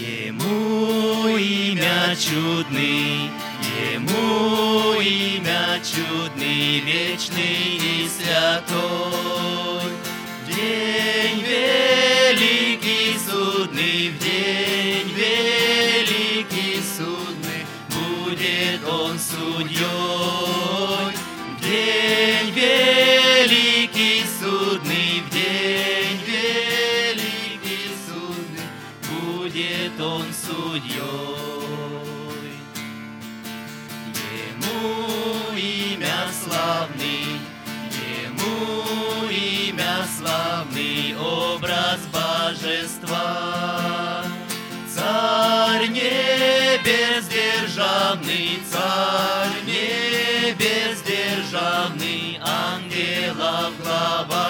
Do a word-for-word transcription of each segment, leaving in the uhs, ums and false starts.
Ему имя чудный, Ему имя чудный, вечный и святой. В день великий судный, в день великий судный, будет Он судьей. В день великий судный, в день великий судный, будет Он судьей. Ему имя славный, Ему имя славный, образ божества. Царь небес державный, Царь небес державный, ангелов глава.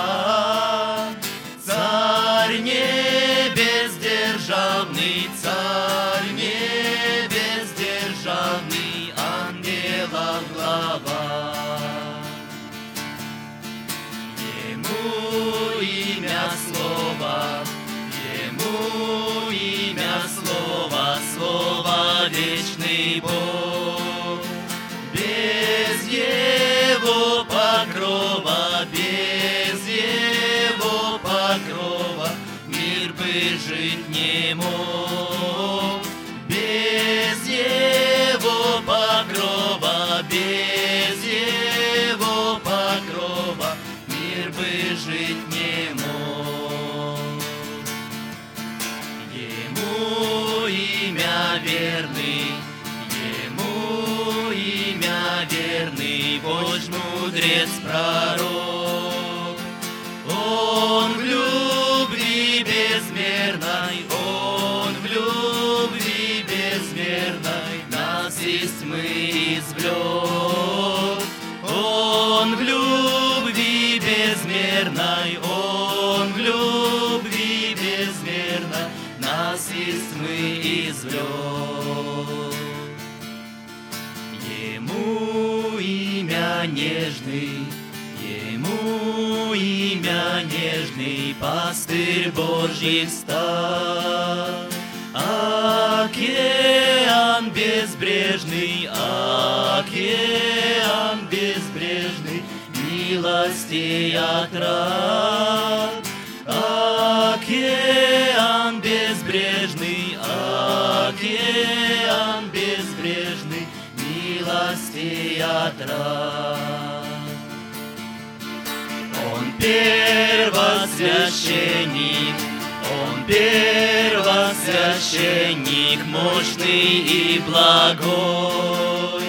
Царь небес державный, Царь небес державный, ангелов глава. Ему имя Слово, Ему имя Слово, Слово вечный Бог. Без Его покрова, без Его покрова мир бы жить не мог. Без Его покрова, без Его покрова мир бы жить не мог. Ему имя верный, Ему имя верный, вождь, мудрец, пророк. Он в любви безмерной, Он в любви безмерной нас из тьмы извлек. Он в любви безмерной, Он в любви безмерной нас из тьмы извлек. Ему имя нежный, Ему имя нежный, пастырь Божьих стад. Океан безбрежный, океан безбрежный, милости отрад. Океан безбрежный, океан безбрежный, милости отрад. Он первосвященник, Он первосвященник, мощный и благой.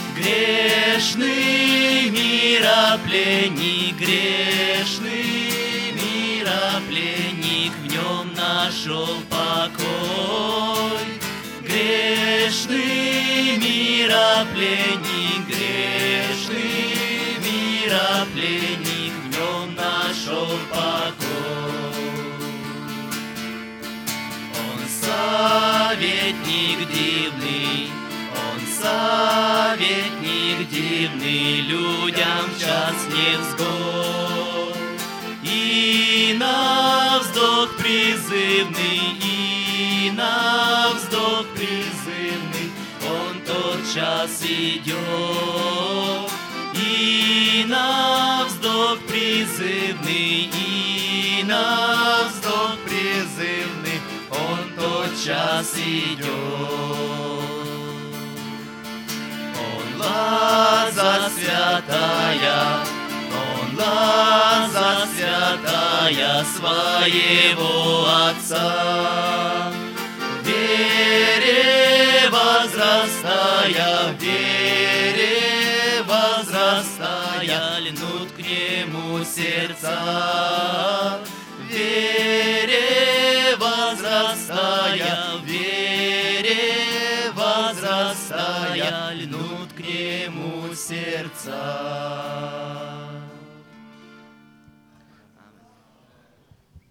Грешный миропленник, грешный миропленник, в Нем нашел покой. Грешный миропленник, грешный миропленник, в Нем нашел покой. Он советник дивный, Он советник дивный, людям в час невзгод. И на вздох призывный, и на вздох призывный, Он тотчас идет. И на вздох призывный, и на вздох призывный, Он тотчас идет. Он лаза святая, Он лаза святая своего Отца. В вере возрастая, в вере возрастая, льнут к Нему сердца. В вере возрастая, в вере возрастая, льнут к Нему сердца.